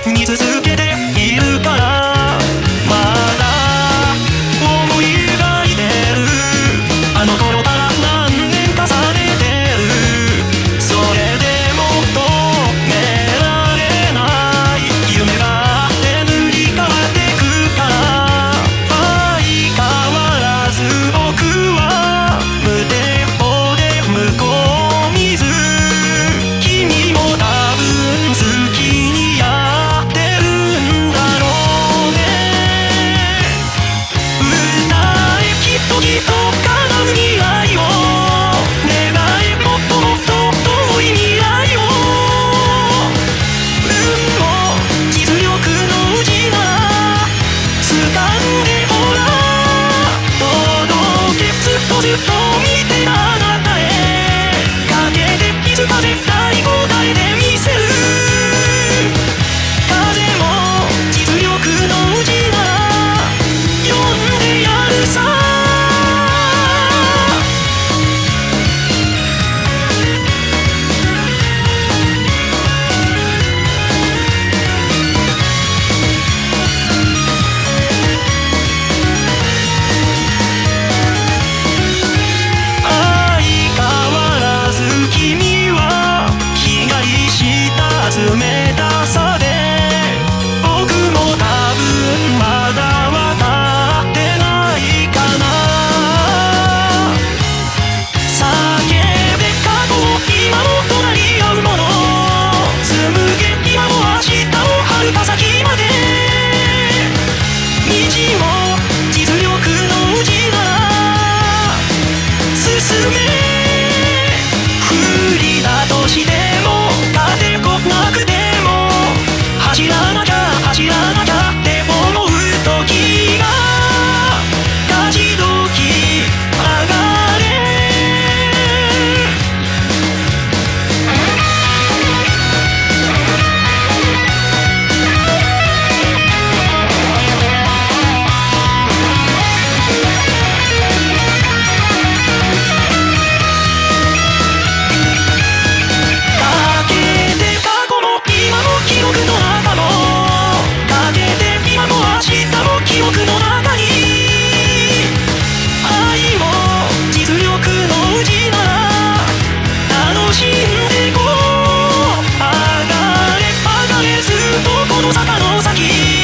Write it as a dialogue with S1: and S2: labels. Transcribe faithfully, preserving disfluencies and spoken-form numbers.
S1: 見続けているから、まだ思い描いてる。あの頃から何年重ねてる。それでも止められない夢があって塗り替わってくから、相変わらず僕は無抵抗で向こう見ず、君も多分好きにやってるんだろうね。歌えきっときっと叶う未来を、願えもっともっと遠い未来を。運も実力のうちなら掴んでほら、届けずっとずっと見てあなたへかけていつか絶対答えてみせる。風も実力のうちなら呼んでやるさ。相変わらず君は被害した冷たさで、僕も多分まだわかってないかな。叫べ過去も今も隣り合うもの、紡げ今も明日を遥か先まで。道も実力のうちなら進め、不利だとしても勝てこなくても走らなきゃ走らなきゃって思う時が勝ち時上がれ。かけて過去も今も記憶の中も、かけて今も明日も記憶の中に。愛も実力のうちなら楽しんでこう。上がれ上がれずっとこの坂の先。